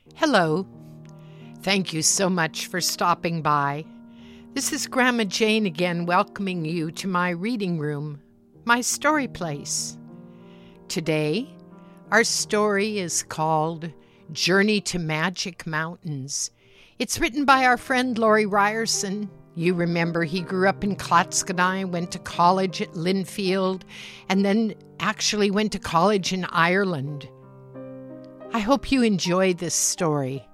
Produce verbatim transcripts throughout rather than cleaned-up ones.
Hello. Thank you so much for stopping by. This is Grandma Jane again, welcoming you to my reading room, my story place. Today, our story is called Journey to Magic Mountains. It's written by our friend Laurie Ryerson. You remember he grew up in Clatskanie, went to college at Linfield, and then actually went to college in Ireland. I hope you enjoy this story.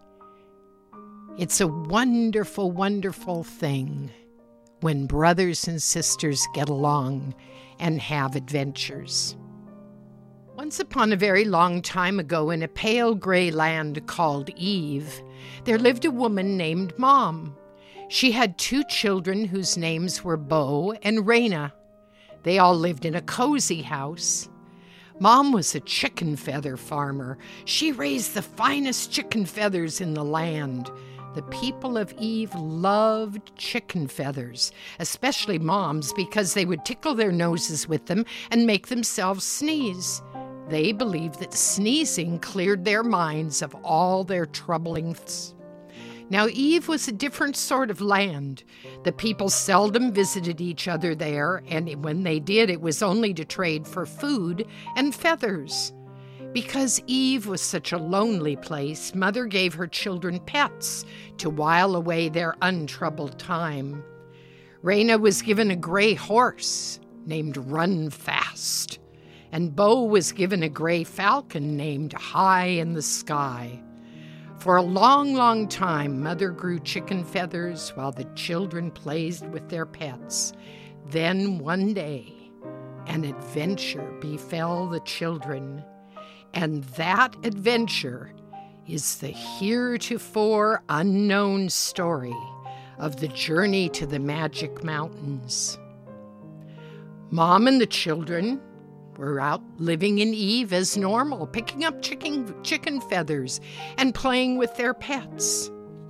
It's a wonderful, wonderful thing when brothers and sisters get along and have adventures. Once upon a very long time ago, in a pale gray land called Eve, there lived a woman named Mom. She had two children whose names were Bo and Raina. They all lived in a cozy house. Mom was a chicken feather farmer. She raised the finest chicken feathers in the land. The people of Eve loved chicken feathers, especially Mom's, because they would tickle their noses with them and make themselves sneeze. They believed that sneezing cleared their minds of all their troublings. Now, Eve was a different sort of land. The people seldom visited each other there, and when they did, it was only to trade for food and feathers. Because Eve was such a lonely place, Mother gave her children pets to while away their untroubled time. Raina was given a gray horse named Run Fast, and Bo was given a gray falcon named High in the Sky. For a long, long time, Mother grew chicken feathers while the children played with their pets. Then one day, an adventure befell the children, and that adventure is the heretofore unknown story of the journey to the Magic Mountains. Mom and the children were out living in Eve as normal, picking up chicken, chicken feathers and playing with their pets.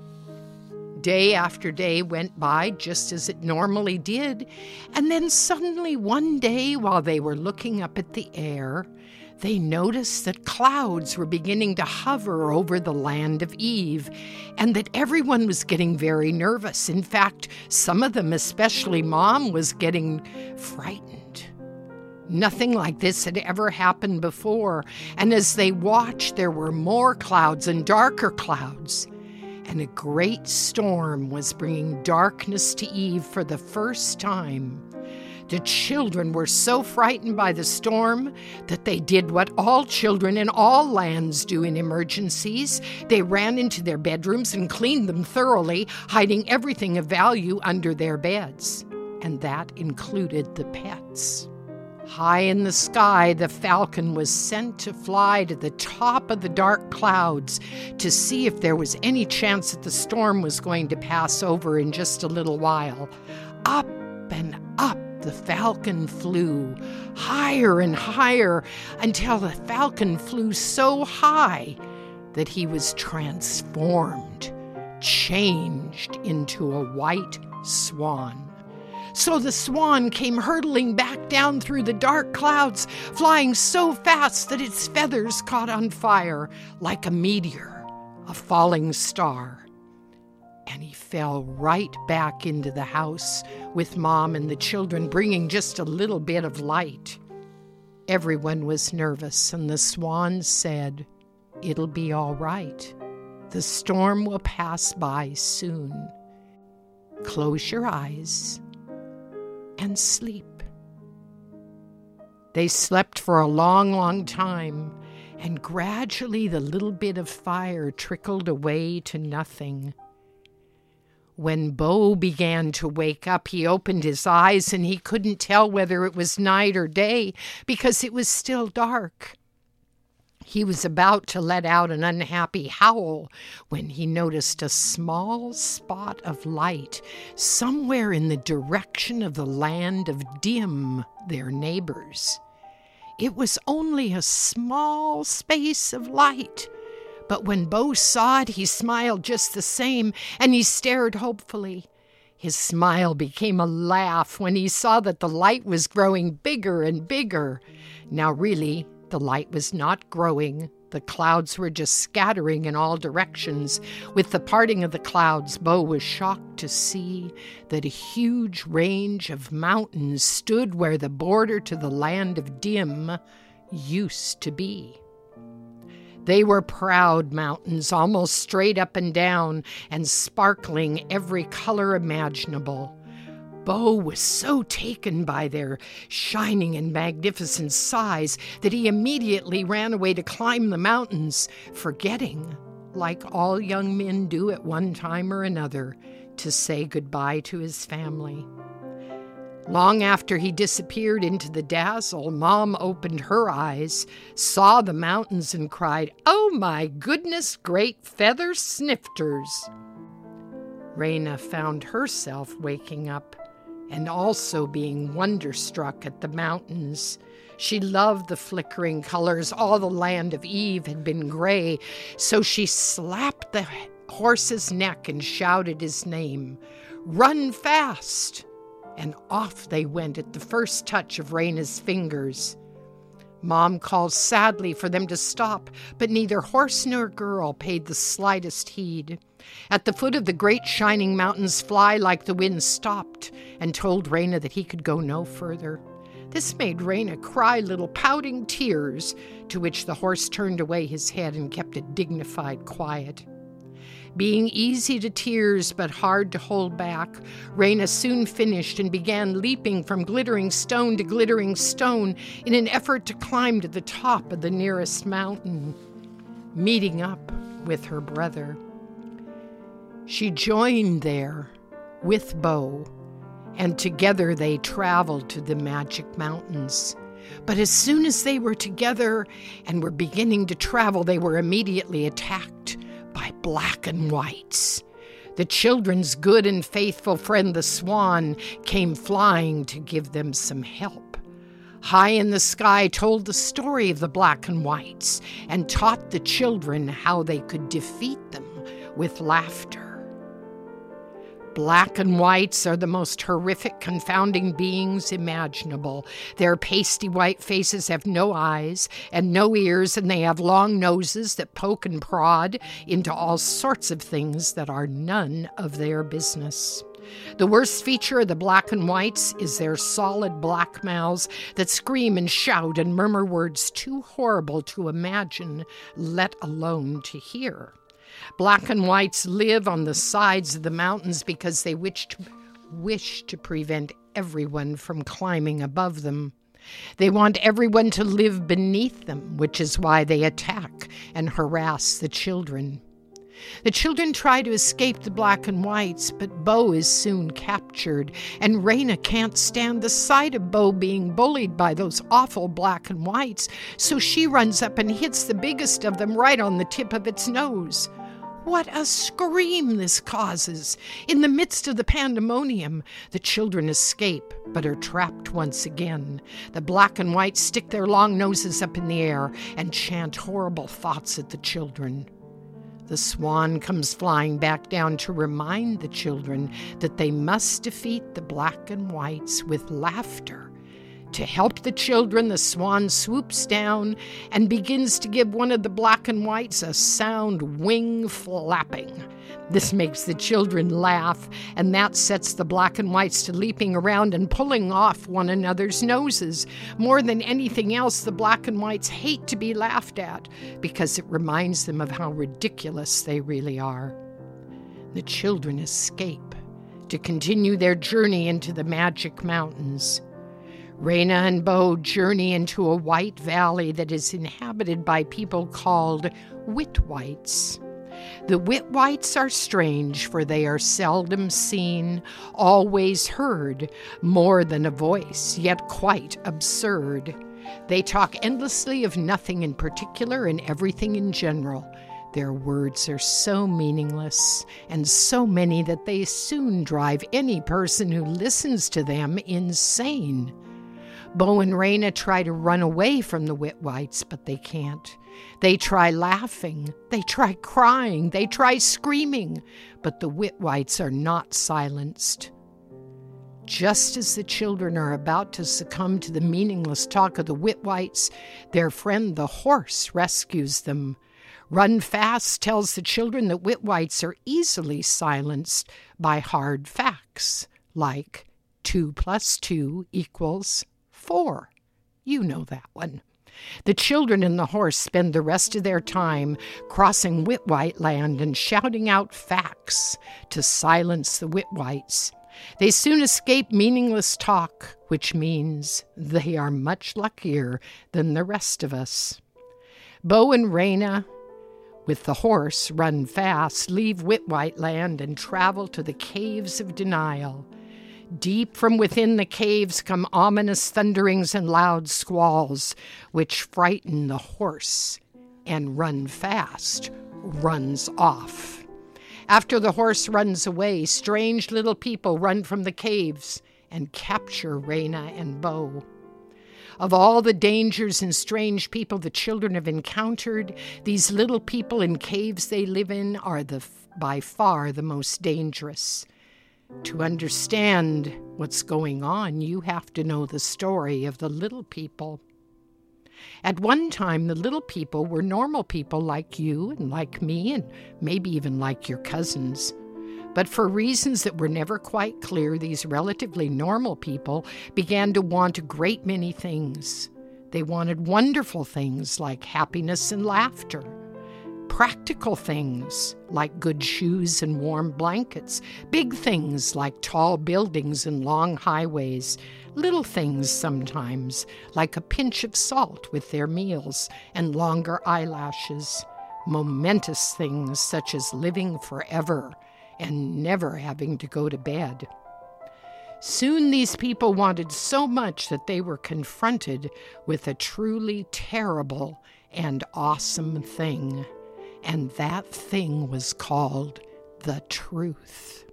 Day after day went by just as it normally did, and then suddenly one day while they were looking up at the air, they noticed that clouds were beginning to hover over the land of Eve, and that everyone was getting very nervous. In fact, some of them, especially Mom, was getting frightened. Nothing like this had ever happened before, and as they watched, there were more clouds and darker clouds, and a great storm was bringing darkness to Eve for the first time. The children were so frightened by the storm that they did what all children in all lands do in emergencies. They ran into their bedrooms and cleaned them thoroughly, hiding everything of value under their beds, and that included the pets. High in the sky, the falcon was sent to fly to the top of the dark clouds to see if there was any chance that the storm was going to pass over in just a little while. Up and up the falcon flew, higher and higher, until the falcon flew so high that he was transformed, changed into a white swan. So the swan came hurtling back down through the dark clouds, flying so fast that its feathers caught on fire like a meteor, a falling star. And he fell right back into the house with Mom and the children, bringing just a little bit of light. Everyone was nervous, and the swan said, "It'll be all right. The storm will pass by soon. Close your eyes and sleep." They slept for a long, long time, and gradually the little bit of fire trickled away to nothing. When Bo began to wake up, he opened his eyes and he couldn't tell whether it was night or day because it was still dark. He was about to let out an unhappy howl when he noticed a small spot of light somewhere in the direction of the land of Dim, their neighbors. It was only a small space of light, but when Bo saw it, he smiled just the same, and he stared hopefully. His smile became a laugh when he saw that the light was growing bigger and bigger. Now really, the light was not growing. The clouds were just scattering in all directions. With the parting of the clouds, Bo was shocked to see that a huge range of mountains stood where the border to the land of Dim used to be. They were proud mountains, almost straight up and down, and sparkling every color imaginable. Bo was so taken by their shining and magnificent size that he immediately ran away to climb the mountains, forgetting, like all young men do at one time or another, to say goodbye to his family. Long after he disappeared into the dazzle, Mom opened her eyes, saw the mountains, and cried, "Oh my goodness, great feather snifters!" Raina found herself waking up and also being wonderstruck at the mountains. She loved the flickering colors. All the land of Eve had been gray, so she slapped the horse's neck and shouted his name, "Run fast!" And off they went at the first touch of Raina's fingers. Mom called sadly for them to stop, but neither horse nor girl paid the slightest heed. At the foot of the great shining mountains, Fly Like the Wind stopped and told Raina that he could go no further. This made Raina cry little pouting tears, to which the horse turned away his head and kept a dignified quiet. Being easy to tears but hard to hold back, Raina soon finished and began leaping from glittering stone to glittering stone in an effort to climb to the top of the nearest mountain, meeting up with her brother. She joined there with Bo, and together they traveled to the magic mountains. But as soon as they were together and were beginning to travel, they were immediately attacked by black and whites. The children's good and faithful friend, the swan, came flying to give them some help. High in the sky told the story of the black and whites and taught the children how they could defeat them with laughter. Black and whites are the most horrific, confounding beings imaginable. Their pasty white faces have no eyes and no ears, and they have long noses that poke and prod into all sorts of things that are none of their business. The worst feature of the black and whites is their solid black mouths that scream and shout and murmur words too horrible to imagine, let alone to hear. Black and whites live on the sides of the mountains because they wish to, wish to prevent everyone from climbing above them. They want everyone to live beneath them, which is why they attack and harass the children. The children try to escape the black and whites, but Bo is soon captured, and Raina can't stand the sight of Bo being bullied by those awful black and whites, so she runs up and hits the biggest of them right on the tip of its nose. What a scream this causes! In the midst of the pandemonium, the children escape, but are trapped once again. The black and whites stick their long noses up in the air and chant horrible thoughts at the children. The swan comes flying back down to remind the children that they must defeat the black and whites with laughter. To help the children, the swan swoops down and begins to give one of the black and whites a sound wing flapping. This makes the children laugh, and that sets the black and whites to leaping around and pulling off one another's noses. More than anything else, the black and whites hate to be laughed at because it reminds them of how ridiculous they really are. The children escape to continue their journey into the magic mountains. Raina and Bo journey into a white valley that is inhabited by people called Witwights. The Witwights are strange, for they are seldom seen, always heard, more than a voice, yet quite absurd. They talk endlessly of nothing in particular and everything in general. Their words are so meaningless and so many that they soon drive any person who listens to them insane. Bo and Raina try to run away from the Witwights, but they can't. They try laughing, they try crying, they try screaming, but the Witwights are not silenced. Just as the children are about to succumb to the meaningless talk of the Whitwhites, their friend the horse rescues them. Run Fast tells the children that Whitwhites are easily silenced by hard facts, like two plus two equals four. You know that one. The children and the horse spend the rest of their time crossing Whitwhite land and shouting out facts to silence the Whitwhites. They soon escape meaningless talk, which means they are much luckier than the rest of us. Bo and Raina, with the horse Run Fast, leave Whitwhite land and travel to the Caves of Denial. Deep from within the caves come ominous thunderings and loud squalls, which frighten the horse, and Run Fast runs off. After the horse runs away, strange little people run from the caves and capture Raina and Bo. Of all the dangers and strange people the children have encountered, these little people in caves they live in are the by far the most dangerous. To understand what's going on, you have to know the story of the little people. At one time, the little people were normal people like you and like me and maybe even like your cousins. But for reasons that were never quite clear, these relatively normal people began to want a great many things. They wanted wonderful things like happiness and laughter, practical things like good shoes and warm blankets, big things like tall buildings and long highways, little things sometimes like a pinch of salt with their meals and longer eyelashes, momentous things such as living forever and never having to go to bed. Soon these people wanted so much that they were confronted with a truly terrible and awesome thing. And that thing was called the truth.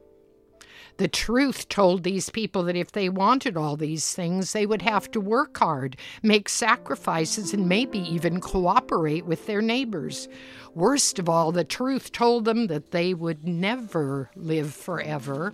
The truth told these people that if they wanted all these things, they would have to work hard, make sacrifices, and maybe even cooperate with their neighbors. Worst of all, the truth told them that they would never live forever,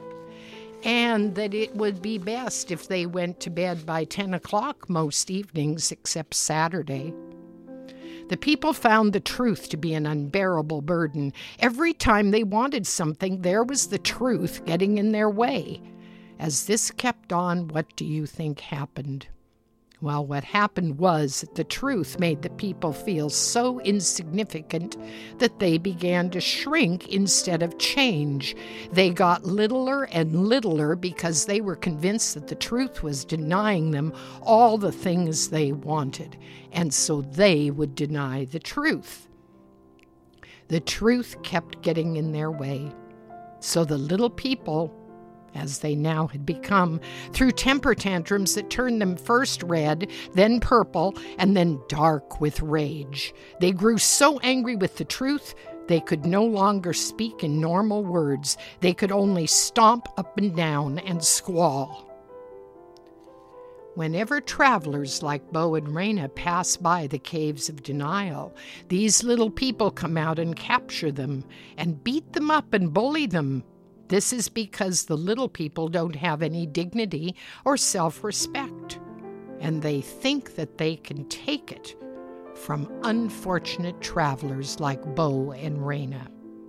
and that it would be best if they went to bed by ten o'clock most evenings except Saturday. The people found the truth to be an unbearable burden. Every time they wanted something, there was the truth getting in their way. As this kept on, what do you think happened? Well, what happened was that the truth made the people feel so insignificant that they began to shrink instead of change. They got littler and littler because they were convinced that the truth was denying them all the things they wanted, and so they would deny the truth. The truth kept getting in their way. So the little people, as they now had become, threw temper tantrums that turned them first red, then purple, and then dark with rage. They grew so angry with the truth, they could no longer speak in normal words. They could only stomp up and down and squall. Whenever travelers like Bo and Raina pass by the Caves of Denial, these little people come out and capture them and beat them up and bully them. This is because the little people don't have any dignity or self-respect, and they think that they can take it from unfortunate travelers like Bo and Raina.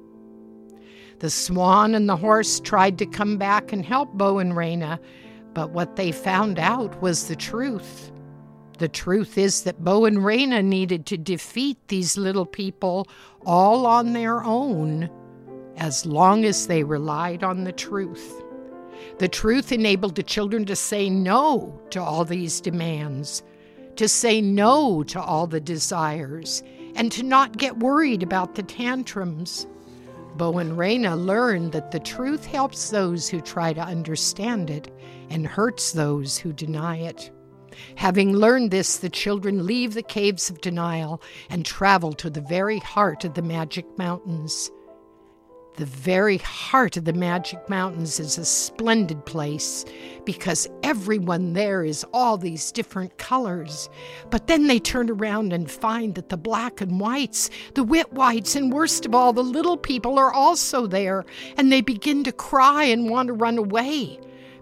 The swan and the horse tried to come back and help Bo and Raina, but what they found out was the truth. The truth is that Bo and Raina needed to defeat these little people all on their own, as long as they relied on the truth. The truth enabled the children to say no to all these demands, to say no to all the desires, and to not get worried about the tantrums. Bo and Raina learned that the truth helps those who try to understand it and hurts those who deny it. Having learned this, the children leave the Caves of Denial and travel to the very heart of the Magic Mountains. The very heart of the Magic Mountains is a splendid place because everyone there is all these different colors. But then they turn around and find that the black and whites, the Whitwhites, and worst of all, the little people are also there, and they begin to cry and want to run away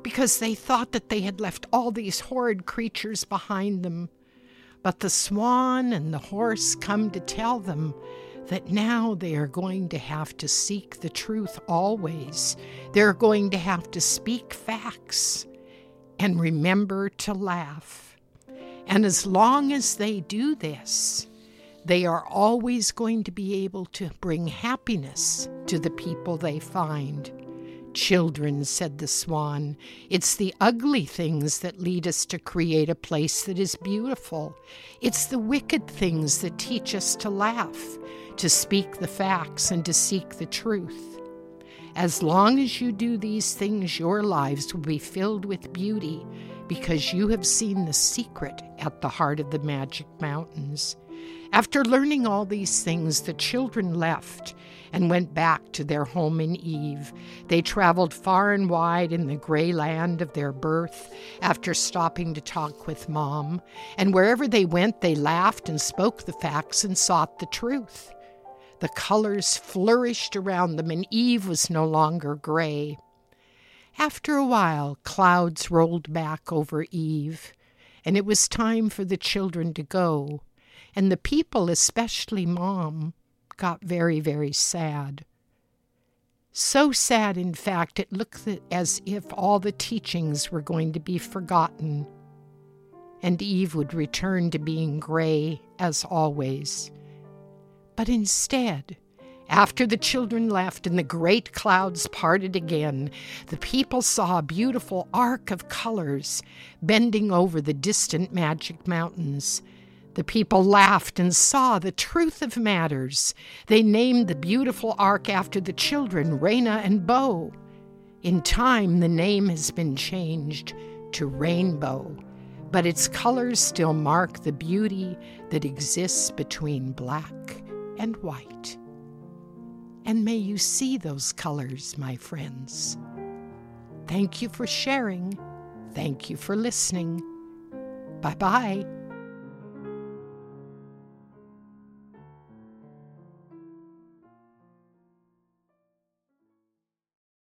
because they thought that they had left all these horrid creatures behind them. But the swan and the horse come to tell them that now they are going to have to seek the truth always. They're going to have to speak facts and remember to laugh. And as long as they do this, they are always going to be able to bring happiness to the people they find. Children, said the swan, it's the ugly things that lead us to create a place that is beautiful. It's the wicked things that teach us to laugh, to speak the facts, and to seek the truth. As long as you do these things, your lives will be filled with beauty, because you have seen the secret at the heart of the Magic Mountains. After learning all these things, the children left and went back to their home in Eve. They traveled far and wide in the gray land of their birth after stopping to talk with Mom. And wherever they went, they laughed and spoke the facts and sought the truth. The colors flourished around them, and Eve was no longer gray. After a while, clouds rolled back over Eve, and it was time for the children to go. And the people, especially Mom, got very, very sad. So sad, in fact, it looked as if all the teachings were going to be forgotten, and Eve would return to being gray as always. But instead, after the children left and the great clouds parted again, the people saw a beautiful arc of colors bending over the distant Magic Mountains. The people laughed and saw the truth of matters. They named the beautiful arc after the children, Raina and Bo. In time, the name has been changed to Rainbow, but its colors still mark the beauty that exists between black and white. And may you see those colors, my friends. Thank you for sharing. Thank you for listening. Bye-bye.